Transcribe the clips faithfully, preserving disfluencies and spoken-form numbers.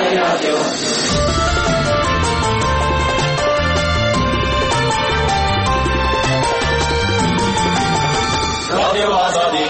رادیو رادیو آزادی.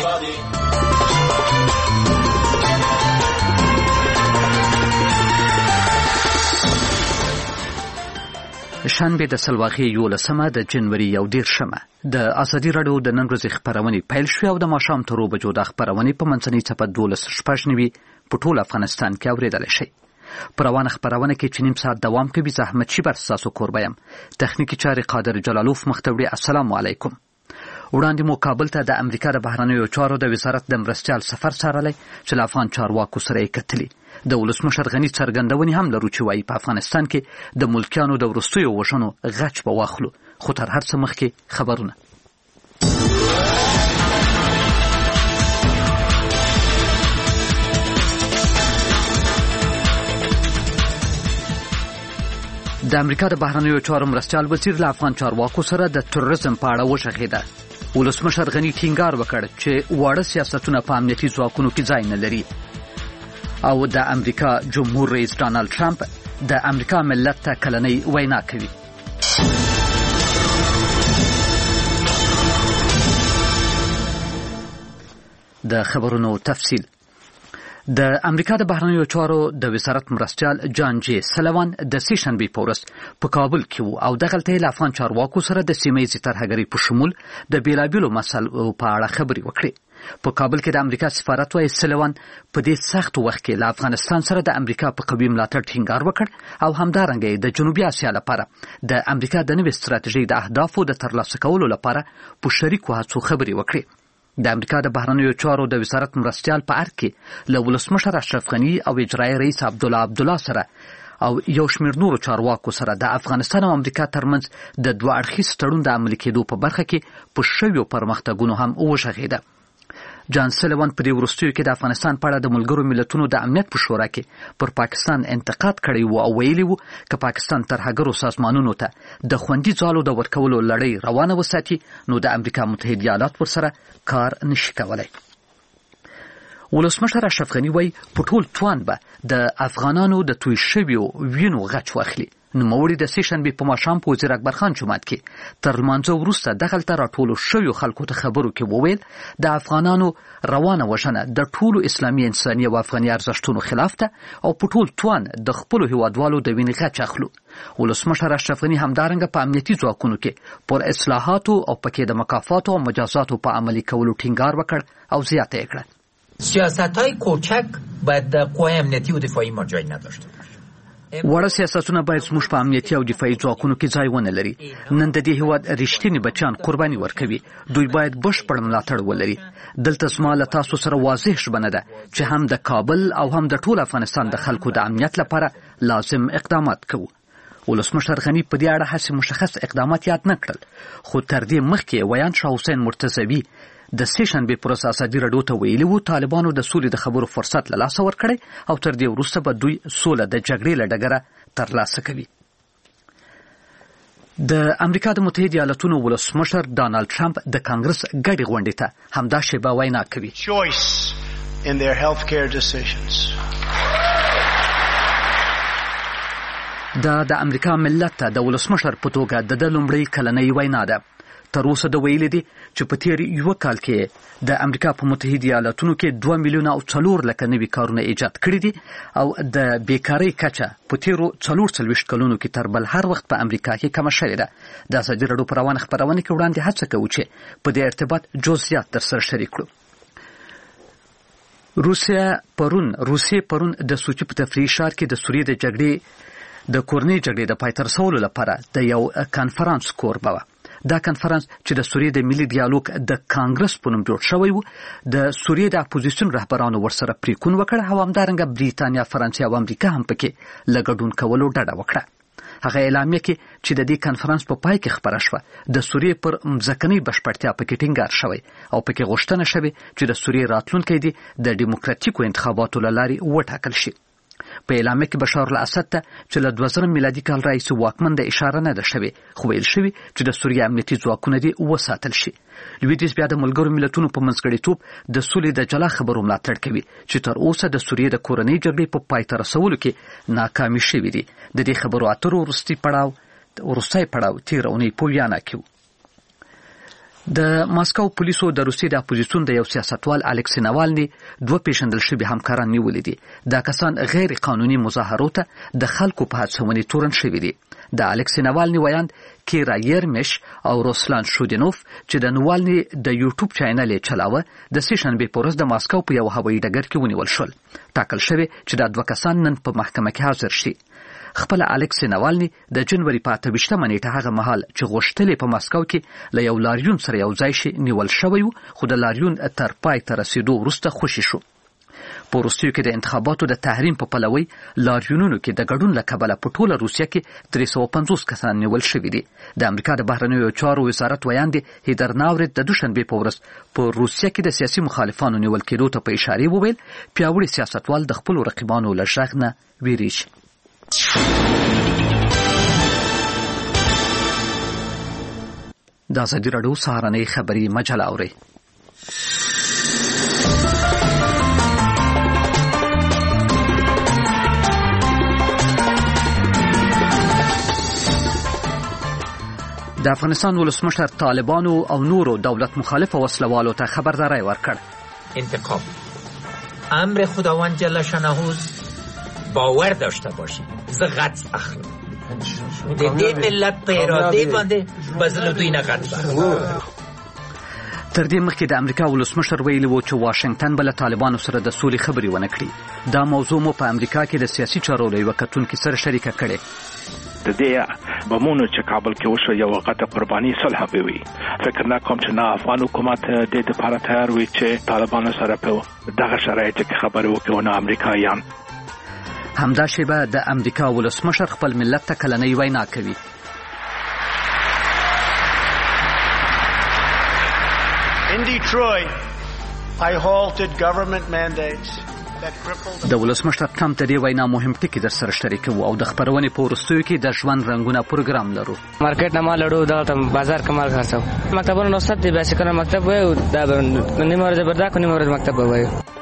شنبه د سلواغې یولسمه د جنوري یو دېرشمه د ازادي راډیو د نن ورځې خپرونې پیل شوې او د ماښام تر اوو بجو د خپرونې په منځنۍ څپه دولس شپږ نوي په ټول افغانستان کې اورېدلی شئ. په روانه خپرونه کې چې نیم ساعت دوام کوي زه احمد شیبر ستاسو کوربه یم. تخنیکي چارې قادر جلالوف مخ ته وړي. السلام علیکم. وړاندې مو کابل ته د امریکا د بهرنیو چارو د وزارت د مرستیال سفر څارلی چې له افغان چارواکو سره یې کتلي. د ولسمشر غني څرګندونې هم لرو چې وایي په افغانستان کې د ملکیانو د وروستیو وژنو غچ به واخلو. خو تر هر څه مخکې خبرونه. د امریکا د بهرنیو چارو مرستیال وزیر له افغان چارواکو سره د تروریزم په اړه وغږېده. ولسمشر غني ټینګار وکړ چې واړه سیاستونه په امنیتي ځواکونو کې ځای نه لري. او د امریکا جمهور رئیس ډانلډ ټرمپ د امریکا ملت ته کلنۍ وینا کوي. د خبرونو تفصیل. د امریکا د بهرنیو چارو د وزارت مرستیال جان جی سلوان د سې شنبې په ورځ په کابل کې و او دغلته یې له افغان چارواکو سره د سیمه ییزې ترهګرۍ په شمول د بېلابېلو مسایلو په اړه خبرې وکړې. په کابل کې د امریکا سفارت وایي سلوان په دې سخت وخت کې له افغانستان سره د امریکا په قوي ملاتړ ټینګار وکړ او همدارنګه د جنوبي اسیا لپاره د امریکا د نوې ستراتیژۍ د اهدافو د ترلاسه کولو لپاره په شریکو هڅو خبرې وکړې. د امریکا د بهرنیو چارو د وزارت مرستیال په ارګ کې له ولسمشر اشرف غني او اجرایي رئیس عبدالله عبدالله سره او یو شمېر نورو چارواکو سره د افغانستان او امریکا ترمنځ د دوه اړخیز تړون د عملي کېدو په برخه کې په شویو پرمختګونو هم وغږېده. جان سلوان په دې وروستیو کې د افغانستان په اړه د ملګرو ملتونو د امنیت په شورا کې پر پاکستان انتقاد کړی و او ویلي و که پاکستان ترهګرو سازمانونو ته د خوندي ځالو د ورکولو لړۍ روانه وساتي نو د امریکا متحده ایالات ورسره کار نشي کولی. ولسمشر اشرف غني وایي په ټول توان به د افغانانو د توی شویو وینو غچ واخلي. نوموړي د سې شنبې په ماښام په وزیر اکبر خان جومات کې تر لمانځه وروسته دغلته راټولو شویو خلکو ته خبرو کې وویل د افغانانو روانه وژنه د ټولو اسلامي انساني او افغاني ارزښتونو خلاف ده او په ټول توان د خپلو هیوادوالو د وینې غچ اخلو. ولسمشر اشرف غني همدارنګه په امنیتي ځواکونو کې پر اصلاحاتو او پکې د مکافاتو او مجازاتو په عملي کولو ټینګار وکړ او زیاته یې کړه. سیاست‌های کوچک باید د قوای امنیتي او دفاعي ما جای نداشته باشه. وړه سیاستونه باید زموږ په امنیتي او دفاعي ځواکونو کې ځای ونه لري. نن د دې هیواد رښتینی بچیان قرباني ورکوي. دوی باید بشپړ ملاتړ ولري. دلته زما له تاسو سره واضح ژمنه ده چې هم د کابل او هم د ټول افغانستان د خلکو د امنیت لپاره لازم اقدامات کوو. ولسمشر غني په دې اړه هڅې مشخص اقدامات یاد نه کړل خو تر دې مخکې ویان شاه حسین مرتضوي د سې شنبې پر ورځ ازادي راډیو ته ویلي وو طالبانو د سولې د خبرو فرصت له لاسه ورکړی او تر دې وروسته به دوی سوله د جګړې له ډګره ترلاسه کوي. د امریکا د متحده ایالاتونو ولسمشر ډانلډ ټرمپ د کانګرس ګډې غونډې ته همدا شیبه وینا کوي. دا د امریکا ملت ته د ولسمشر په توګه د ده لومړۍ کلنۍ وینا ده. تر اوسه د ویلي دي چې په تیر یو کال کې د امریکا په متحده ایالاتونو کې دوه میلیونه او څلور لکه نوي کارونه ایجاد کړي دي او د بیکارۍ کچه په تیرو څلور څلوېښت کلونو کې تر بل هر وخت په امریکا کې کمه شوې ده. د ازادي راډیو په روانه خپرونه کې وړاندې هڅه کوو چې په دې ارتباط جزئیات درسره شریک کړو. روسیه پرون روسیې پرون د سوچي په تفریحي ښار کې د سوریې د جګړې د کورنۍ جګړې د پای ته رسولو لپاره د یو کنفرانس کوربه وه. دا کنفرانس چې د سوریې د ملي ډیالوګ د کانګرس په نوم جوړ شوی و د سوریې د اپوزیسیون رهبرانو ورسره پریکون وکړ او همدارنګه بریتانیا، فرانسې او امریکا هم پکې له ګډون کولو ډډه وکړه. هغه اعلامیه کې چې د دې کنفرانس په پای کې خبره شوه د سوریې پر مځکنۍ بشپړتیا پکې ټینګار شوی او پکې غوښتنه شوې چې د سوریې راتلونکی دی د ډیموکراتیکو انتخاباتو له لارې وټاکل شي. په اعلامیه کې بشار الاسد ته چې له دوه زره میلادي کال راهیسې واکمن د اشاره نه ده شوې، خو ویل شوي چې د سوریې امنیتي ځواکونه دې وساتل شي. لویدیځ بیا د ملګرو ملتونو په منځګړیتوب د سولې د جلا خبرو ملاتړ کوي چې تر اوسه د سوریې د کورنۍ جګړې په پای ته رسولو کې ناکامي شوي دي. د دې خبرو اترو وروستي پړاو وروستی پړاو تېره اونۍ په ویانا کې و. د ماسکو پولیسو د روسیې د اپوزیسیون د یو سیاستوال الکسی ناوالني دوه پیژندل شوي همکاران نیولي دي. دا کسان غیر قانوني مظاهرو ته د خلکو په هڅونې تورن شوي دي. د الکسی ناوالني ویاند کیرا یرمش او روسلان شودینوف چې د ناوالني د یوټیوب چینل یې چلاوه د سه شنبې په ورځ د ماسکو په یو هوایي ډګر کې ونیول شول. ټاکل شوی چې دا دوه کسان نن په محکمه کې حاضر شي. خپل الکسی ناوالني د جنوري په اته ویشتمه نیټه هغه مهال چې غوښتلې په ماسکو کې له یو لاریون سره یو ځای شي نیول شوی و، خو د لاریون تر پای ته رسیدو وروسته خوشي شو. په وروستیو کې د انتخاباتو د تحریم په پلوي لاریونونو کې د ګډون له کبله په ټوله روسیه کې درې سوه پنځوس کسان نیول شوي دي. د امریکا د بهرنیو چارو وزارت ویاند هیدر ناورت د دوشنبې په ورځ په روسیه کې د سیاسي مخالفانو نیول کېدو ته په اشاره وویل پیاوړي سیاستوال د خپلو رقیبانو له غږ نه ویریږي. د ازادي راډیو سهارنۍ خبري مجله اورئ. د افغانستان ولسمشر طالبانو او نورو دولت مخالفه وسلوالو ته خبرداری ورکړ. انتقام امر خداوند جل شانه باور داشته باشید. زه غطس اخلم د دې ملت په اراده باندې بزله دوی نه غطس اخلم. تر دې مخکې د امریکا ولسمشر ویلي و چې واشنگټن به له طالبانو سره د سولې خبرې ونه کړي. دا موضوع مو په امریکا کې د سیاسي چارو له یوه کتونکي سره شریکه کړې. د دې بمونو چې کابل کې وشو یو وخت قرباني صلح به وي. فکر نه کوم چې نه افغان حکومت د دې لپاره تیار وي چې طالبانو سره په دغه شرایطو کې خبرې وکړي نه امریکایان. همدا شیبه د امریکا ولسمشر خپل ملت ته کلنۍ وینا کوي. In Detroit, I halted government mandates. د ولسمشر ټرمپ د دې وینا مهم ټکي در سره شریکو او د خبرونې په وروستیو کې د ژوند رنګونه پروګرام لرو. مارکیټ نه مال لرو دا ته بازار کمال خرڅو. مکتبونو نو ست دی بس کنه مکتب وای دا نیمه ورځ بردا کو نیمه ورځ مکتب وای.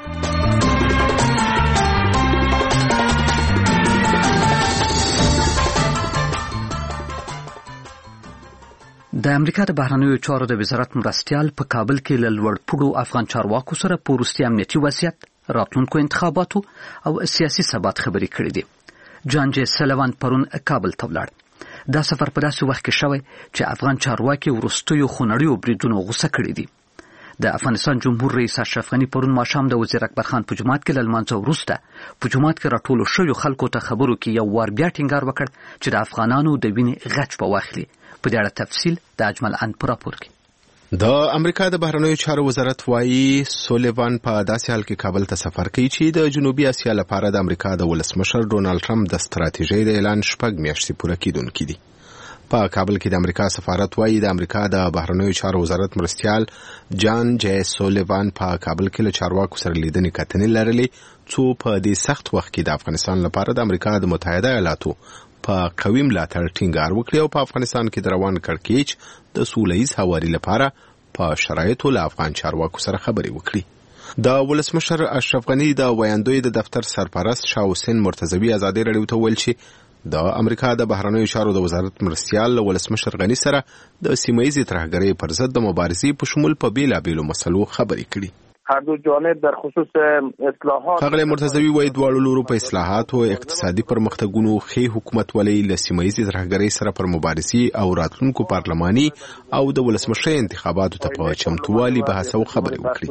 د امریکا د بهرنیو چارو د وزارت مرستیال په کابل کې له لوړپوړو افغان چارواکو سره په وروستي امنیتي وضعیت، راتلونکو انتخاباتو او سیاسي ثبات خبرې کړې دي. جان جی سلیوان پرون کابل ته ولاړ. دا سفر په داسې وخت کې شوی چې افغان چارواکي وروستیو خونړیو بریدونو غوسه کړي دي. د افغانستان جمهور رئیس اشرف غني پرون ماښام د وزیر اکبر خان په جماعت کې له لمانځه وروسته په جماعت کې راټولو شویو خلکو ته خبرو کې یو وار بیا ټینګار وکړ چې د افغانانو د وینې غچ به واخلي. په دې اړه تفصیل د اجمل ان پر راپور کې. د امریکا د بهرنیو چارو وزارت وايي سولیوان په داسې حال کې کابل ته سفر کوي چې د جنوبي اسیا لپاره د امریکا د ولسمشر ډونالد ټرمپ د ستراتیژۍ د اعلان شپږ میاشتې پوره کیدونکې دي. په کابل کې د امریکا سفارت وايي د امریکا د بهرنیو چارو وزارت مرستیال جان جی سولیوان په کابل کې له چارواکو سره لیدنې کتنې لرلې څو په دې سخت وخت کې د افغانستان لپاره د امریکا د متحده ایالاتو په قوي ملاتړ ټینګار وکړي او په افغانستان کې د روان کړکېچ د سولهییز هواري لپاره په شرایطو له افغان چارواکو سره خبرې وکړي. د ولسمشر اشرف غني د ویاندوی د دفتر سرپرست شاه حسین مرتضوی ازادي راډیو ته ویل چې د امریکا د بهرنیو چارو د وزارت مرستیال له ولسمشر غني سره د سیمه‌ییزې ترهګرۍ پر ضد د مبارزې په شمول په بیلابیلو مسلو خبرې کړي. هر دو جانب در خصوص اصلاحات ښاغلی مرتضوی وایي دواړو لورو په اصلاحاتو او اقتصادي پرمختګونو ښې حکومتولۍ له سیمه‌ییزې ترهګرۍ سره پر مبارزې او راتلونکو پارلماني او د ولسمشرۍ انتخاباتو ته په چمتووالي بحث او خبرې وکړي.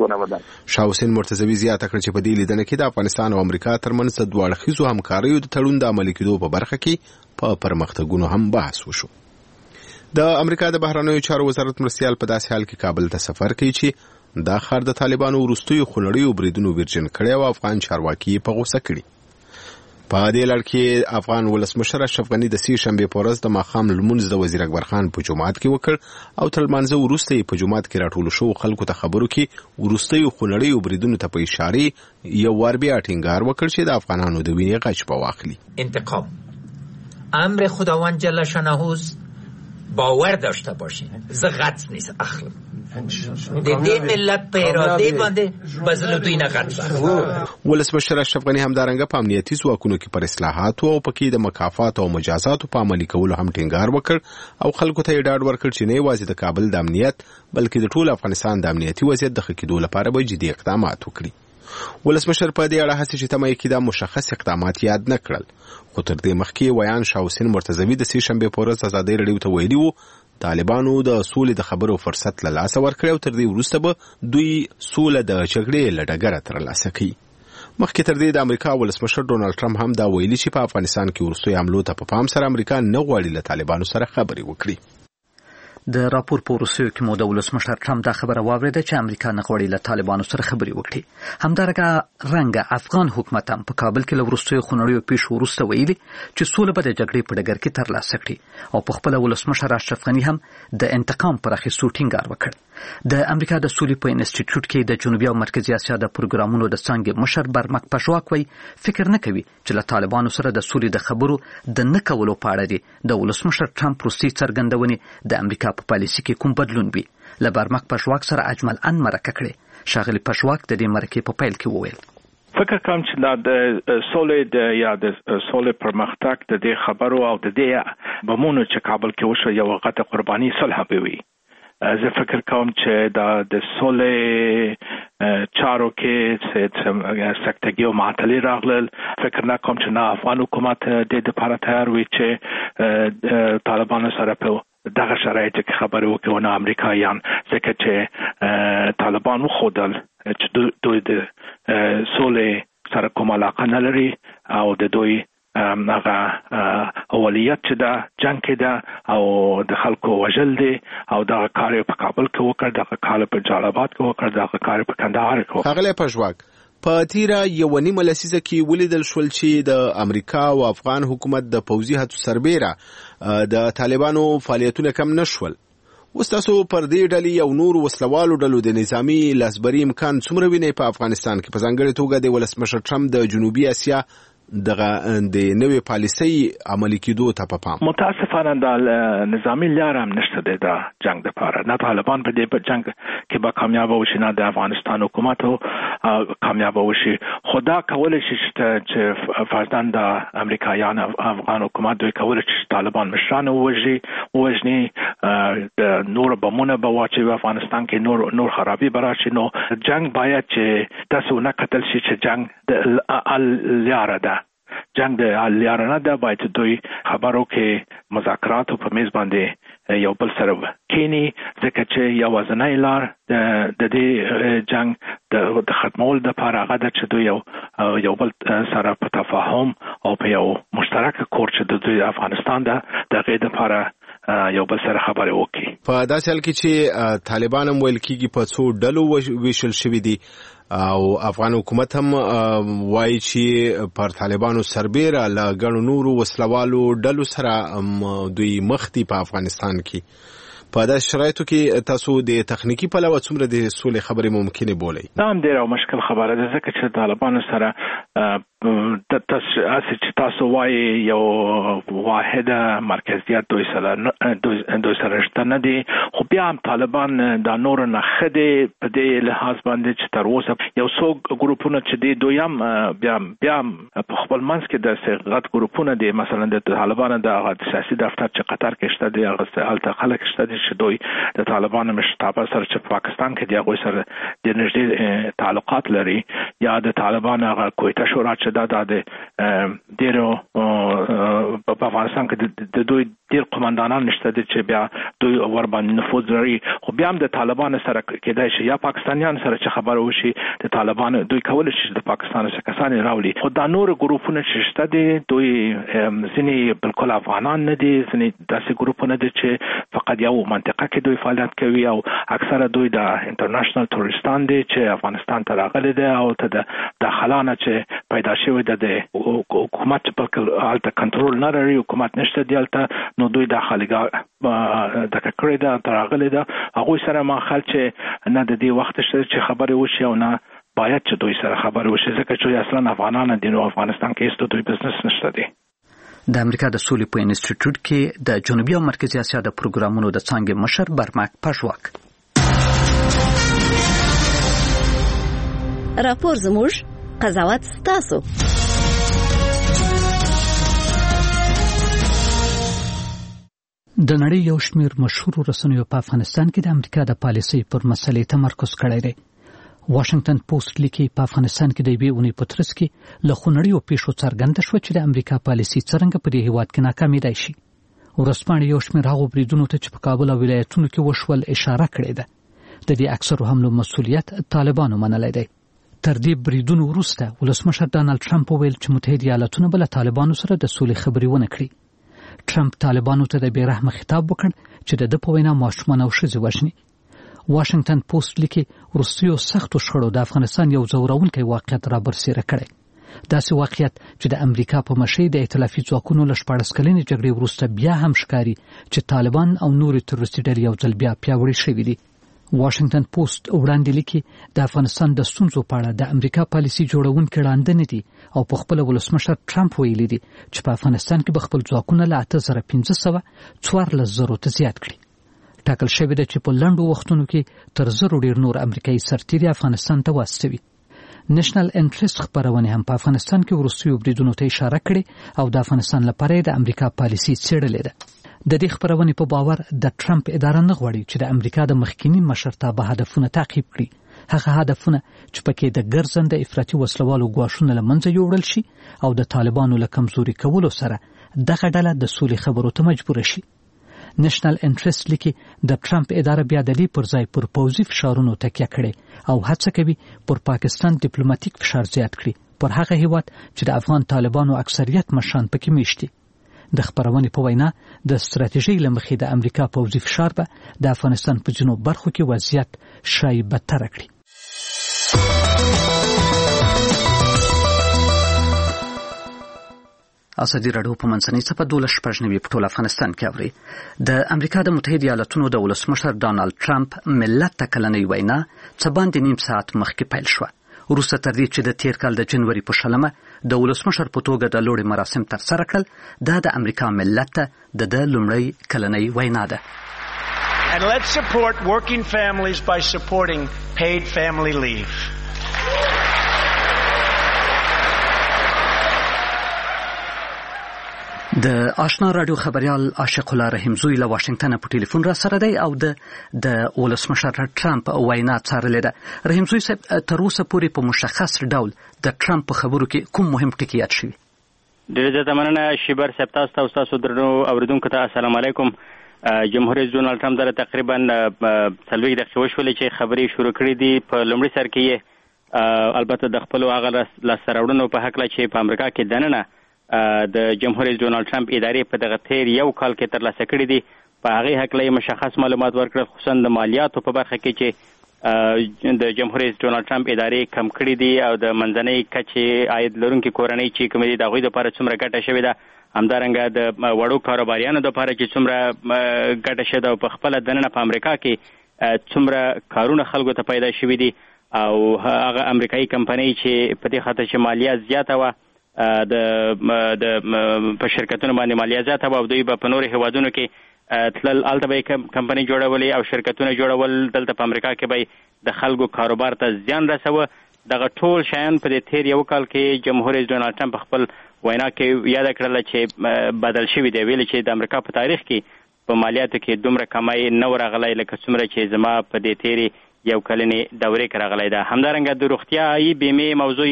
شاه حسین مرتضوی زیاته کړه چې په دې لیدنه کې د افغانستان او امریکا ترمنځ د دوه اړخیزو همکاریو د تړون د عملي کېدو په برخه کې په پرمختګونو هم بحث وشو. د امریکا د بهرنیو چارو وزارت مرستیال په داسې حال کې کابل ته سفر کوي چې دا خار د طالبانو وروستیو خونړیو بریدونو ورجن کړي او افغان چارواکي په غوسه کړي. په دې لړ کې افغان ولسمشر اشرف غني د سې شنبې په ورځ د ماښام لمونځ د وزیر اکبر خان په جماعت کې وکړ او تر لمانځه وروسته یې په جماعت کې راټول شو خلکو ته خبرو کې وروستیو خونړیو بریدونو ته په اشاره یو وار بیا ټینګار وکړ چې د افغانانو د وینې غچ په واخلي. انتقام امر خداوند جل شانه باور داشته باشین. ز غچ نیست اخلم د دې ملت په اراده باندې بزله دوی نه غچ. ولسمشر اشرف غني همدارنګه په امنیتي ځواکونو کې پر اصلاحات او پکې د مکافات او مجازات په عملي کولو هم ټینګار وکړ او خلکو ته ډاډ ورکړ چې نه یوازې د کابل د امنیت بلکې د ټول افغانستان د امنیتي وضعیت د ښه کېدو لپاره به جدي اقدامات وکړي. ولسمشر په دې اړه هڅه چې تمه یې کړه مشخص اقدامات یاد نه کړل خو تر دې مخکې ویان شاه حسین مرتضوی د سې شنبې په ورځ ازادۍ راډیو ته ویلي وو طالبانو د سولې د خبرو فرصت له لاسه ورکړی او تر دې وروسته به دوی سوله د جګړې له ډګره ترلاسه کوي. مخکې تر دې د امریکا ولسمشر ډونالډ ټرمپ هم دا ویلي چې په افغانستان کې وروستیو حملو ته په پام سره امریکا نه غواړي له طالبانو سره خبرې وکړي. د راپور په وروستیو کې مو د ولسمشر ټرمپ دا خبره واورېده چې امریکا نه غواړي له طالبانو سره خبرې وکړي. همدارنګه رنګه افغان حکومت هم په کابل کې له وروستیو خونړیو پیښو وروسته ویلي چې سوله به د جګړې په ډګر کې ترلاسه کړي او په خپله ولسمشر اشرف غني هم د انتقام پر اخیستو ټینګار وکړ. د امریکا د سولې په انسټیټیوټ کې د جنوبي او مرکزي اسیا د پروګرامونو د څانګې مشر برمک پژواک وایي فکر نه کوي چې له طالبانو سره د سولې د خبرو د نه کولو په اړه دي د ولسمشر ټرمپ وروستۍ څرګندونې د امریکا په پالیسي کې کوم بدلون وي. له برمک پژواک سره اجمل ان مرکه کړې. ښاغلي پژواک د دې مرکې په پیل کې وویل فکر کوم چې دا د سولې د یا د سولې پرمختګ د دې خبرو او د دې بمونو چې کابل کې وشو یو غټه قرباني صلح به وي. زه فکر کوم چې دا د سولې چارو کې سکتګي او معطلي راغلل. فکر نه کوم چې نه افغان حکومت د دې لپاره تیار وي چې طالبانو سره په دغه شرایط کې خبرې وکړي نه امریکایان ځکه چې طالبان وخودل چې دوی د سولې سره کوم علاقه نه لري او د دوی هغه اولیت چې دا جنگ کې ده او د خلکو وژل دي او دغه کار په کابل کې وکړ دغه کار په جلال-آباد کې وکړ دغه کار په کندهار کې وکړ. ښاغلی پژواک په تیره یو نیمه لسیزه کې ولیدل شول چې د امریکا او افغان حکومت د پوځي هڅو سربیره د طالبانو فعالیتونه کم نشول. اوس تاسو پر دې ډلې یو نور وسلوالو ډلو د نظامی لاسبري امکان څومره ویني په افغانستان کې په ځانګړي توګه د ولسمشر ټرمپ د جنوبي اسیا دغه د نوې پالیسۍ عملي کېدو ته په پام؟ متاسفانه د نظامی لار هم نشته دی د جنگ لپاره. نه طالبان په دې په جنگ کې به کامیاب وشي نه د افغانستان حکومت کامیاب وشي. خدا کولای شي چې فرضاً د امریکایان افغان حکومت دوی کولای شي طالبان مشران ووژني ووژني د نور بمونه به واچوي په افغانستان کې نور نور خرابي براشي. نو جنگ باید چې تاسو نه کتل شي چې جنگ د لار ده جنگ د لیار نه ده. باید دوی خبرو کې مذاکرات په میز باندې یو بل سره کینی ځکه چې یو ځنای لار د دې جنگ د ختمول د لپاره هغه د چې دوی یو یو بل سره په تفاهم او په یو مشترک کور چې د دوی افغانستان ده د غې د لپاره یو بل سره خبرې وکړي. په داسې حال کې چې طالبان هم ویل کېږي په څو ډلو ویشل شوي دي او افغان حکومت هم وایي چې پر طالبانو سربیره له ګڼو نورو وسلوالو ډلو سره دوی مخ دي په افغانستان کې. په داسې شرایطو کې تاسو د تخنیکی پلوه څومره د سولې خبرې ممکنه بولئ؟ دا هم ډېره مشکل خبره ده ځکه چې طالبانو سره د تاسو چې تاسو وایي یو واحده مرکزیت دوی سره دوی سره شته نه دي خو بیا هم طالبان دا نور نه خدي په دې لحاظ باندې چې تر اوسه یو څو ګروپونه چې دي دوی هم بیا بیا په خپل منځ کې د صغت ګروپونه دي. مثلا د طالبان د سیاسي دفتر چې قطر کې شته دي هغه الته خلک شته دي چې دوی د طالبان مشتابه سره چې په پاکستان کې دی هغه سره د نږدې تعلقات لري یا د طالبان هغه کویته شورا چې دا د ډیرو په افغانستان کې د دوی ډیر قومندانان نشته دي چې بیا دوی ور باندې نفوذ لري. خو بیا هم د طالبان سره کېدای شي یا پاکستانیان سره چې خبرو وشي د طالبان دوی کول شي د پاکستان څخه کسان راولي. خو دا نور ګروپونه چې شته دي دوی ځینې بالکل افغانان نه دي ځینې داسې ګروپونه دي چې فقط یو منطقه کې دوی فعالیت کوي او اکثره دوی د انټرنیشنل تورستان دي چې افغانستان ته راغلي دي او ته د داخلانه چې پیدا شوی د حکومت په حالت کنټرول نه لري، حکومت نشته دیالته، نو دوی د خلګا د کړی دا ترغلې دا هغه سره ما خل چې نه د دې وخت چې خبره وشي او نه باید چې دوی سره خبره وشي، ځکه چې اصلا افغانان د افغانستان کې هیڅ دوی بزنس نشته دی. د امریکا د سولې په انسټیټیوټ کې د جنوبي او مرکزي اسیا د پروګرامونو د څانګې مشر برمک پښواک راپور زموږ قضاوت ستاسو. د نړۍ یو شمېر مشهور رسنیو په افغانستان کې د امریکا د پالیسۍ پر مسلې تمرکز کړی دی. واشنگټن پوسټ لیکي په افغانستان کې د یوې اونۍ په ترڅ کې له خونړیو پیښو څرګنده شوه چې د امریکا پالیسي څرنګه په دې هیواد کې ناکامېدای شي. ورځپاڼې یو شمېر هغو بریدونو ته چې په کابل او ولایتونو کې وشول اشاره کړې ده. د دې اکثرو حملو مسؤلیت طالبانو منلی دی. تر دې بریدونو وروسته ولسمشر ډانلډ ټرمپ وویل چې متحده ایالاتونه به له طالبانو سره د سولې خبرې ونه کړي. ټرمپ طالبانو ته د بې رحمه خطاب وکړ چې د ده په وینا ماشومان او ښځې وژني. واشنگټن پوسټ لیکي وروستیو سختو شخړو د افغانستان یو ځورونکی واقعیت را برسېره کړی. داسې واقعیت چې د امریکا په مشرۍ د ائتلافي ځواکونو له شپاړس کلنې جګړې وروسته بیا هم ښکاري چې طالبان او نورې تروریستي ډلې یو ځل بیا پیاوړې شوي دي. واشنگټن پوسټ وړاندې لیکي د افغانستان د ستونزو په اړه د امریکا پالیسي جوړونکي ړانده نه دي او په خپل ولسمشر ټرمپ ویلي دي چې په افغانستان کې به خپل ځواکونه له اته زره پنځه سوه څوارلس زرو ته زیات کړي. ټاکل شوی ده چې په لنډو وختونو کې تر زرو ډیر نور امریکایي سرتیري افغانستان ته واستوي. نېشنل انټرست خبرونه هم په افغانستان کې وروستیو بریدونو ته اشاره کړې او د افغانستان لپاره د امریکا پالیسي څېړلې ده. د دې خبرونه په باور د ټرمپ اداره نه غواړي چې د امریکا د مخکینی مشرتابه هدفونه تعقیب کړي. هغه هدفونه چې پکې د ګرځنده افراطي وسلوالو ګواښونه له منځه یوړل شي او د طالبانو له کمزوري کولو سره دغه ډله د سولې خبرو ته مجبور شي. نېشنل انټرست لیکي د ټرمپ اداره بیا د دې پر ځای پر پوځي فشارونو تکیه کړي او هڅه کوي پر پاکستان ډیپلوماټیک فشار زیات کړي پر هغه هیواد چې د افغان طالبانو اکثریت مشران پکې میشتي. د خبرونې په وینا د ستراتیژۍ له مخې د امریکا پوځي فشار به د افغانستان په جنوب برخو کې وضعیت شای بدتر کړي. ازادي راډیو په منځنۍ صفحه دولس شپږ نوي په ټول افغانستان کې اوري. د امریکا د متحده ایالاتونو د ولسمشر ډانلډ ټرمپ ملت ته کلنۍ وینا څه باندې نیم ساعت مخکې پیل شوه. وروسته تر دې چې د تیر کال د جنوري په شلمه د ولسمشر په توګه د لوړې مراسم ترسره کړل، دا د امریکا ملت ته د د لومړۍ کلنۍ وینا ده. And let's support working families by supporting paid family leave. د آشنا رادیو خبريال عاشق الله رحیمزوی له واشنگټن په ټلیفون را سره دی او د د ولسمشر ټرمپ وینا څارلې ده. رحیمزوی صاحب، تر اوسه پورې په مشخص ډول د ټرمپ په خبرو کې کوم مهم ټکي یاد شوي؟ ډېر زیاته مننه شیبر صاحب. تاسو ته او تاسو درنو اوریدونکو ته السلام علیکم. جمهور رئیس ډونالډ ټرمپ در تقریبا څلوېښت دقیقې وشولې چې خبرې شروع کړې دي. په لومړي سر کې البته د خپلو هغه لاسته راوړنو په هکله چې په امریکا کې دننه د جمهور رئیس ډونالډ ټرمپ ادارې په دغه تیر یو کال کې ترلاسه کړي دي، په هغې هکله یې مشخص معلومات ورکړل، خصوصا د مالیاتو په برخه کې چې د جمهور رئیس ډونالډ ټرمپ ادارې کم کړي دي او د منځنۍ کچې عاید لرونکي کورنۍ چې کومې دي د هغوی دپاره څومره ګټه شوې ده، همدارنګه د وړو کاروباریانو دپاره چې څومره ګټه شوې ده او په خپله دننه په امریکا کې څومره کارونه خلکو ته پیدا شوي دي او هغه امریکایي کمپنۍ چې په دې خاطر چې مالیه زیاته وه د د په شرکتونو باندې مالیه زیاته وه او دوی به په نورو هیوادونو کې تلل، هلته به یې کمپنۍ جوړولې او شرکتونه جوړول، دلته په امریکا کې به د خلکو کاروبار ته زیان رسوه. دغه ټول شیان په دې تیر یو کال کې جمهور رئیس ډونالډ ټرمپ په خپل وینا کې یاده کړله چې بدل شوي دی. ویلي چې د امریکا په تاریخ کې په مالیاتو کې دومره کمای نه و راغلی لکه څومره چې زما په دې تیرې یو کلنې دورې کې راغلی ده. همدارنګه د روغتیایي بیمې موضوع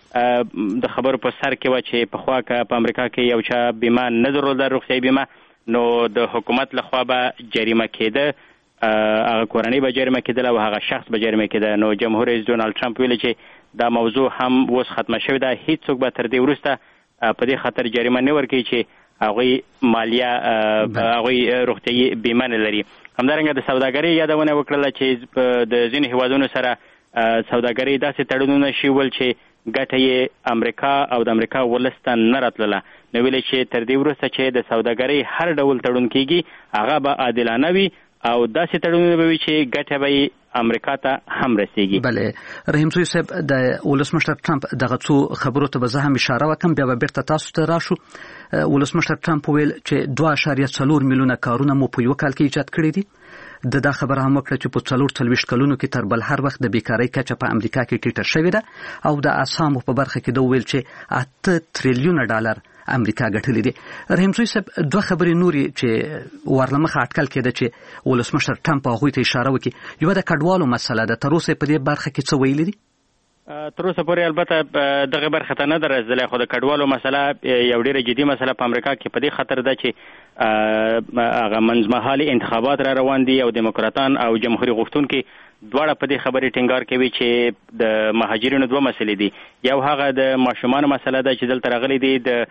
د خبرو په سر کې وه چې پخوا که په امریکا کې یو چا بیمه نه درلوده، روغتیایي بیمه، نو د حکومت لخوا به جریمه کېده، هغه کورنۍ به جریمه کېدله او هغه شخص به جریمه کېده. نو جمهور رئیس ډونالډ ټرمپ ویلي چې دا موضوع هم اوس ختمه شوې ده، هیڅوک به تر دې وروسته په دې خاطر جریمه نه ورکوي چې هغوی مالیه هغوی روغتیایي بیمه نه لري. همدارنګه د سوداګرۍ یادونه وکړله چې د ځینو هیوادونو سره سوداګرۍ داسې تړونونه شوي ول چې ګټه یې امریکا او د امریکا ولس ته نه راتلله. نو ویل چې تر دې وروسته چې د سوداګرۍ هر ډول تړون کیږي هغه به عادلانه وي او داسې تړونونه به وي چې ګټه به امریکا ته هم رسیږي. بله رحیم زوی صاحب د ولسمشر ټرمپ دغه څو خبرو ته به زه هم اشاره وکم بیا به بیرته تاسو ته راشو. ولسمشر ټرمپ ویل چې دوه اعشاریه څلور میلیونه کارونه مو په یو کال کې ایجاد کړي دي. د دا خبره هم وکړه چې په څلور څلوېښت کلونو کې تر بل هر وخت د بیکارۍ کچه په امریکا کې ټیټه شوې ده او د اسامو په برخه کې دا ویل چې اته تریلیونه ډالر امریکا ګټلې دي. رحیم زوی صاحب دوه خبرې نوري چې ورلمخه اټکل کېده چې ولسمشر ټرمپ هغوی ته اشاره وکړي. یوه د کډوالو مسله ده، تر اوسه په دې برخه کې څه ویلي دي؟ تر اوسه پورې البته دغه برخه ته نه ده رسېدلی، خو د کډوالو مسله یو ډېره جدي مسله په امریکا کې په دې خطر ده چې هغه منځمهالي انتخابات را روان دي او دیموکراتان او جمهوري غوښتونکي دواړه په دې خبرې ټینګار کوي چې د مهاجرینو دوه مسلې دي. یو هغه د ماشومانو مسله ده چې دلته راغلي دي، د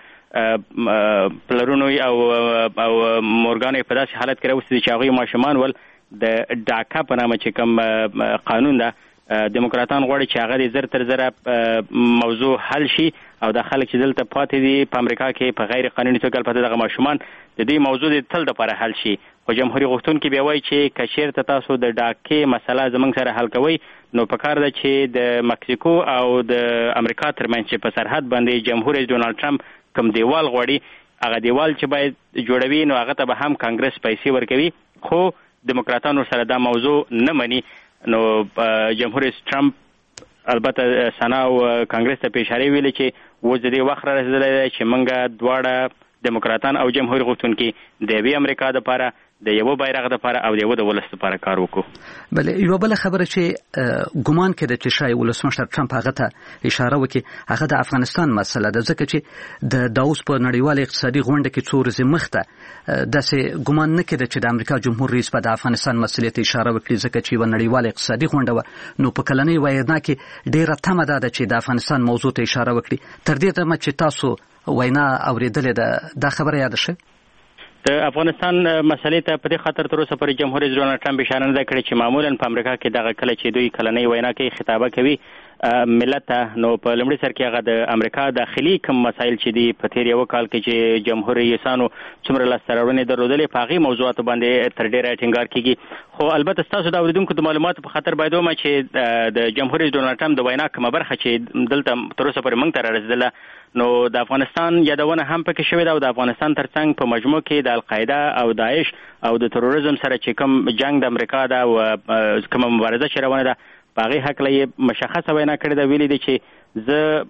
پلرونو او او مورګانو په داسې حالت کې راوستي چې هغوی ماشومان ول. د ډاکا په نامه چې کوم قانون ده دیموکراتان غواړي چې هغه د زر تر زره موضوع حل شي او د خلک چې دلته پاتې دي په امریکا کې په غیر قانوني توګه البته دغه ماشومان د دې موضوع د تل دپاره حل شي. خو جمهوري غوښتونکي بیا وایي چې که چېرته تاسو د ډاکې مسله زموږ سره حل کوئ نو پکار ده چې د مکسیکو او د امریکا ترمنځ چې په سرحد باندې جمهور رئیس ډونالډ ټرمپ کوم دیوال غواړي هغه دیوال چې باید جوړوي نو هغه ته به هم کانګرس پیسې ورکوي. خو دیموکراتانو سره دا موضوع نه مني. نو جمهور رئیس ټرمپ البته سنا او کانګرس ته په اشاره ویلي چې اوس د دې وخت را رسېدلی دی چې موږ دواړه دیموکراتان او جمهور غوښتونکي د یوې امریکا دپاره د یو بیرغ لپاره او د یو د ولس لپاره کار وکړو. بله یو بل خبره چې ګمان کړي چې شای ولسمشر ټرمپ هغه ته اشاره وکړي هغه د افغانستان مسله ده، ځکه چې د داوس په نړیوال اقتصادي غونډه کې څو ورځې مخته داسې ګمان نه کېده چې د امریکا جمهور رئیس په د افغانستان مسلې ته اشاره وکړي، ځکه چې یوه نړیوال اقتصادي غونډه وه. نو په کلنۍ وینا کې ډېره تمه ده چې د افغانستان موضوع ته اشاره وکړي. تر دې دمه چې تاسو وینا اورېدلې ده دا خبره یاده شوه؟ د افغانستان مسلې ته په دې خاطر تر اوسه پورې جمهور رئیس ډونالډ ټرمپ اشاره نه ده کړې چې معمولا په امریکا کې دغه کله چې دوی کلنۍ وینا کوي خطابه کوي ملت ته، نو په لومړي سر کې هغه د امریکا داخلي کوم مسایل چې دي په تېر یو کال کې چې جمهور رئیسانو څومره لاسته راوړنې درلودلې په هغې موضوعاتو باندې تر ډېره ټینګار کېږي. خو البته ستاسو د اورېدونکو د معلوماتو په خاطر باید ووایم چې د جمهور رئیس ډونالډ ټرمپ د وینا کومه برخه چې دلته تر اوسه پورې موږ ته را رسېدله نو د افغانستان یادونه هم پکې شوې ده او د افغانستان ترڅنګ په مجموع کې د القاعده او داعش او د تروریزم سره چې کوم جنگ د امریکا ده او کومه مبارزه چې روانه ده په هغې هکله یې مشخصه وینا کړې ده. ویلي دي چې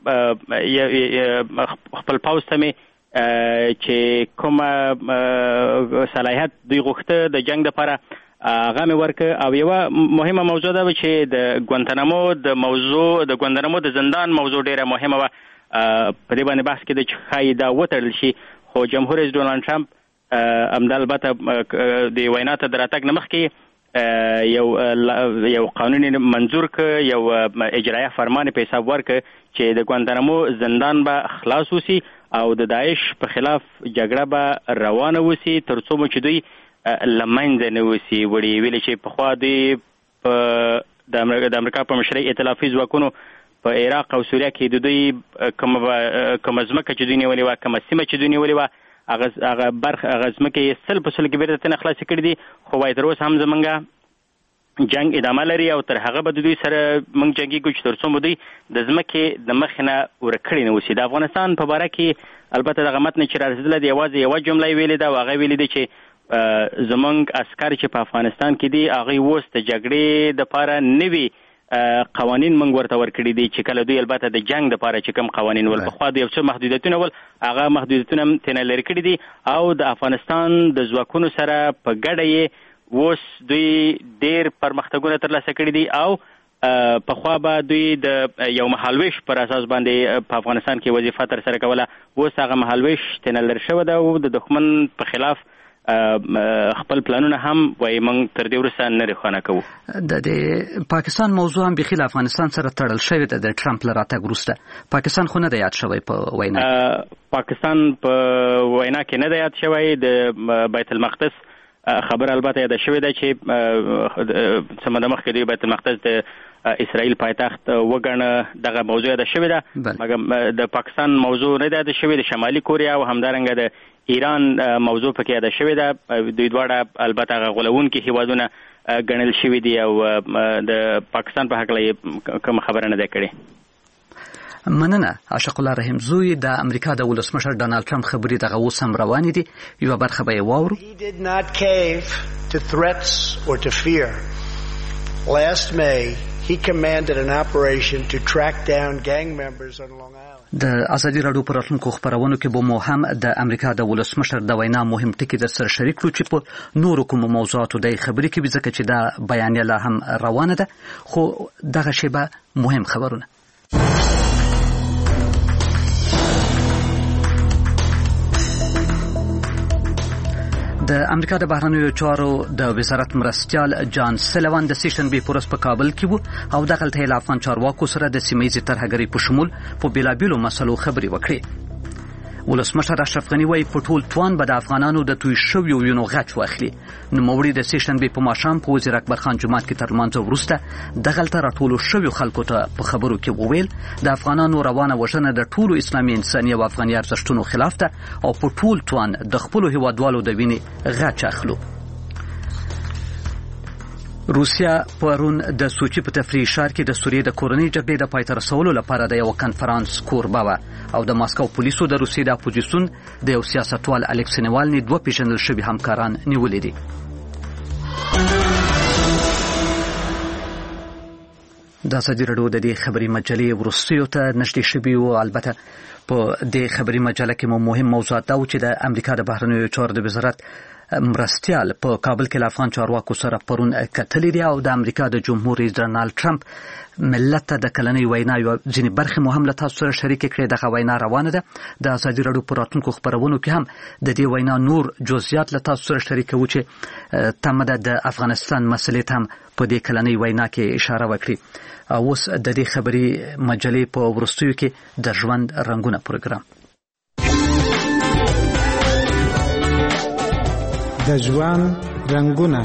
زه خپل پوځ ته مې چې کومه صلاحیت دوی غوښته د جنگ دپاره هغه مې ورکړه او یوه مهمه موضوع ده چې د ګوانتانامو د موضوع د ګوانتانامو د زندان موضوع ډېره مهمه وه. په دې باندې بحث کېده چې ښایي دا وتړل شي، خو جمهور رئیس ډونالډ ټرمپ همدا البته د وینا ته د راتګ نه مخکې یو یو قانون منظور کړ، یو اجرایه فرمان په حساب ورکړ چې د ګوانتانامو زندان به خلاص وسی او د داعش په خلاف جګړه به روانه وسی تر څو مو چې دوی له منځه نه وسی وړي. ویلې چې پخوا دوی د امریکا په مشرۍ ائتلافي ځواکونو په عراق او سوریه کې د دوی کومه ځمکه چې دوی نیولې وه کومه سیمه چې دوی نیولې وه هغه برخه هغه ځمکې یې سل په سلو کې بېرته ترې نه خلاصې کړي دي. خو وایي تر اوسه هم زموږ جنګ ادامه لري او تر هغه به د دوی سره موږ جنګېږو چې تر څو مو دوی د ځمکې د مخې نه ورک کړي نه اوسي. د افغانستان په باره کې البته دغه متن چې را رسېدلی دی یوازې یوه جمله یې ویلې ده او هغه ویلي دی چې زموږ عسکر چې په افغانستان کې دي هغوی اوس د جګړې دپاره نوي قوانین موږ ورته ورکړي دي چې کله دوی البته د جنگ دپاره چې کوم قوانین ول پخوا د یو څه محدودیتونه ول هغه محدودیتونه هم ترېنه لرې کړي دي او د افغانستان د ځواکونو سره په ګډه یې اوس دوی ډېر پرمختګونه ترلاسه کړي دي او پخوا به دوی د یو مهالویش پر اساس باندې په افغانستان کې وظیفه ترسره کوله، اوس هغه مهالویش ترېنه لرې شوی ده او د دښمن په خلاف خپل پلانونه هم وایي موږ تر دې وروسته نه روښانه کوو. د دې پاکستان موضوع هم بیخي له افغانستان سره تړل شوې ده د ټرمپ له راتګ وروسته. پاکستان خو نه دی یاد شوی په وینا کې؟ پاکستان په وینا کې نه دی یاد شوی. د بیت المقدس خبر البته یاد شوې ده چې سمند مخکې دی بیت المقدس د اسرائیل پایتخت وګڼه دغه موضوع یاد شوې ده مګر د پاکستان موضوع نه ده شوې د شمالي کوریا او همدارنګه د ایران موضوع پکې یاد شوې ده دوی دواړه البته غولون کې هیوادونه ګڼل شوې دي او د پاکستان په حق له کوم خبره نه ده کړې. مننه عاشق الله رحیم زوی د امریکا د ولسمشر ډانلډ ټرمپ خبرې دغه اوس هم روانې دي یو برخه به یې واورو. He did not cave to threats or to fear. Last May he commanded an operation to track down gang members on Long Island. د ازادي راډیو پر راتلونکو خبرونو کې به مو هم د امریکا د ولسمشر د وینا مهم ټکي در سره شریک کړو چې په نورو کومو موضوعاتو د خبرې کې ځکه چې دا بیانیه لا هم روانه ده خو دغه شی به مهم خبرونه. د امریکا د بهرنیو چارو د وزارت مرستیال جان سلیوان د سیشنبې په ورځ په کابل کې وو او دغلته یې له افغان چارواکو سره د سیمه ییزې ترهګرۍ په شمول په بېلابېلو مسلو خبرې وکړې. ولسمشر اشرف غني وایي په ټول توان به د افغانانو د توی شویو وینو غچ واخلي. نوموړي د سیشنبې په ماښام په وزیر اکبر خان جومات کې تر لمانځه وروسته دغلته راټولو شویو خلکو ته په خبرو کې وویل د افغانانو روانه وژنه د ټولو اسلامي انساني او افغاني ارزښتونو خلاف ده او په ټول توان د خپلو هیوادوالو د وینې غچ اخلو. روسیا پرون د سوچي په تفریحي ښار کې د سوریې د کورنۍ جګړې د پای ته رسولو لپاره د یو کنفرانس کوربه وه او د ماسکو پولیسو د روسیې د اپوزیسیون د یو سیاستوال الکسی نوالني دوه پیژندل شوي همکاران نیولي دي. د ازادي راډیو د دې خبري مجلې وروستیو ته نږدې شوي وو. البته په دې خبري مجله کې مو مهم موضوعات دا و چې د امریکا د بهرنیو چارو د وزارت مرستیال په کابل کې له افغان چارواکو سره پرون کتلې دي او د امریکا د جمهور رئیس ډانلډ ټرمپ ملت ته د کلنۍ وینا یو ځینې برخې مو هم له تاسو سره شریکې کړې. دغه وینا روانه ده. د ازادي راډیو په راتلونکو خپرونو کې هم د دې وینا نور جزئیات له تاسو سره شریکوو چې تمه ده د افغانستان مسلې ته هم په دې کلنۍ وینا کې اشاره وکړي. اوس د دې خبري مجلې په وروستیو کې د ژوند رنګونه پروګرام د ژوند رنګونه.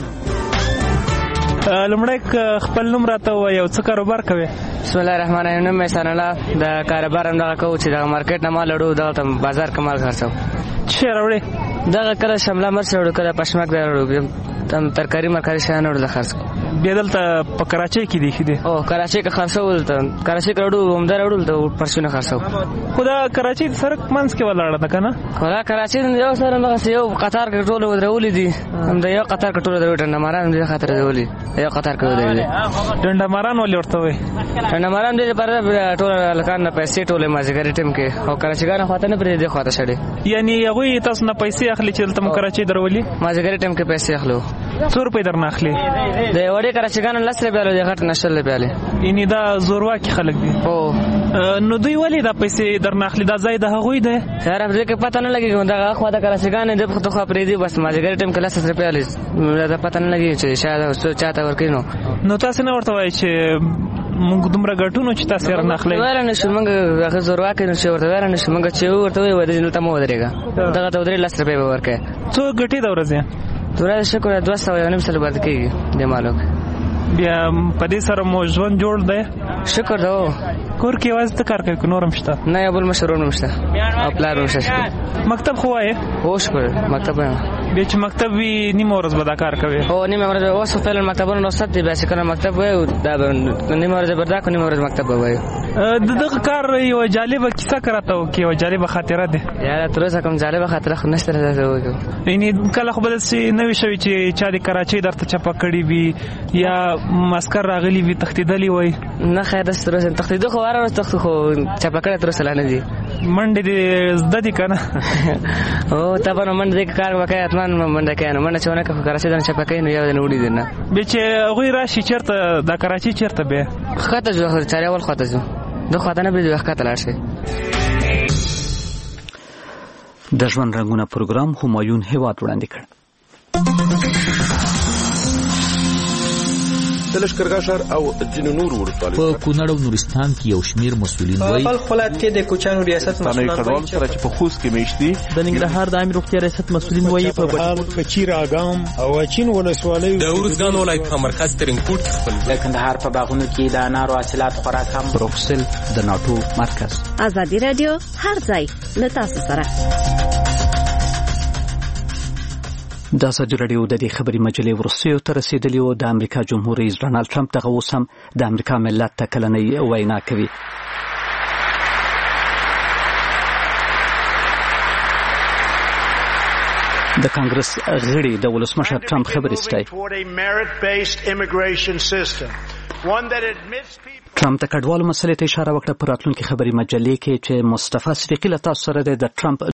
لمړی خپل نوم راته ووایه او څه کاروبار کوې؟ بسم الله الرحمن الرحیم. نوم مې احسان الله. د کاروبار هم دغه کوو چې دغه مارکیټ نه مال وړو دغلته بازار کې مال خرڅوو. څه شی راوړې؟ دغه کله شمله مرچ راوړو کله پشمک دی راوړو ترکاري مرکاري شیان وړو د خرڅ کوو. بیا دلته په کراچۍ کې دی ښه دی؟ او کراچۍ کې خرڅوو دلته کراچۍ کې راوړو عمده راوړو دلته پرچونه خرڅوو. خو دا کراچۍ د سړک منځ کې ولاړه ده که نه؟ خو دا کراچۍ یو سره همدغسې یو قطار کې ټول ودرولي دي همدا یو قطار کې ټول ودرولي ډنډماران دې خاطر ودرولي یو قطار کې ودرولي دي. ډنډماران ولې ورته وایي؟ ډنډماران دې لپاره ټول هلکان نه پیسې ټولې مازدیګري ټیم کې او کراچيګان خواته نه پرېږدي دې خواته شړي. یعنې هغوی تاسو نه پیسې اخلي چې دلته مو کراچۍ درولي؟ مازدیګري ټیم کې پیسې اخلو. څو روپۍ درنه اخلي؟ د وړې کراچيګانو لس روپۍ د غټ نه شل روپۍ. یعنې دا زورواکي خلک دي؟ هو. نو دوی ولې دا پیسې درنه اخلي؟ دا ځای د هغوی دی؟ یاره دې کې پته نه لګېږي دغه خوا د کراچيګانې دې په خوا پرېږدي بس مازدیګري ټیم کې لس روپۍ اخلي دا پته نه لګېږي چې شاید چا ته ورکوي. نو نو تاسو نه ورته وایئ چې موږ دومره ګټو نو چې تاسو یې رانه اخلئ؟ ویلی نه شو موږ هغه زورواکي نه شو ورته ویلی نه شو موږ چې ورته ووایو دلته مه ودرېږه دغه ته ودرې لس روپۍ به ورکوې. څو ګټې د ورځې؟ د ورځې شکر دوه سوه یو نیم سل باندې کېږي دې مالو کې. بیا په دې سره مو ژوند جوړ دی؟ شکر ده. هو. کور کې یوازې ته کار کوې که نور هم شته؟ نه یو بل مشر ورور هم شته او پلار هم شته. مکتب خو وایې؟ هو شکر مکتب وایم. بیا چې مکتب وي نیمه ورځ به دا کار کوې؟ هو نیمه ورځ اوس فعلا مکتبونه رخصت دي بیا چې کله مکتب وایو دا به نیمه ورځ به دا کړو نیمه ورځ مکتب به وایو. د دغه کار یوه جالبه کیسه که راته وکړې یوه جالبه خاطره دی؟ یاره تر اوسه کوم جالبه خاطره خو نشته راته وکړو. یعنې کله خو به داسې نه وي شوي چې چا د کراچۍ درته چپه کړې وي یا مسکر راغلي وي تښتېدلي وای؟ نه خیر داسې تر اوسه تښتېدو خو هره ورځ تښتو خو چپه کړی تر اوسه لا نه دي. منډې دې زده دي که نه؟ هو طبعا منډه دې کار به کوې حتما منډه کوې نو منډه چې ونه کړه خو کراچۍ دنه چپه کوې نو یو دې نه وړي دي نه. بیا چې هغوی راشي چېرته دا کراچۍ چېرته بیا؟ ښکته ځو چاریاول خواته ځو د خواته نه پرېږدو ښکته لاړ شئ. د ژوند رنګونه پروګرام همایون هیواد وړاندې کړ. د لشکرګاه ښار او ځینو نورو ولسوالیو په کونړ او نورستان کې یو شمېر مسؤلین وایي په ولایت کې د کوچانو ریاست مسؤلین وایي سره چې په خوست کې میشتي د ننګرهار د عامه روغتیا ریاست مسؤلین وایي په بهار کچیر اګام او چین ولسوالۍ د ورزګان ولایت په مرکز ترنګپوټ خپل د کندهار په باغونو کې د انارو حاصلات خوراک هم بروکسل د ناتو مرکز. ازادي رادیو هر ځای له تاسو سره. د ازادي رادیو د دې خبري مجلې ورسیو ته رسیدلی او د امریکا جمهور رئیس ډونالد ټرمپ دغه اوس هم د امریکا ملت ته کلنۍ وینا کوي. د کانګرس غړي د ولسمشر ټرمپ خبرې ستایي. ټرمپ د کډوالو مسلې ته اشاره وکړه په راتلونکي خبري مجلې کې چې مصطفی صدیقی له تاسو سره د ټرمپ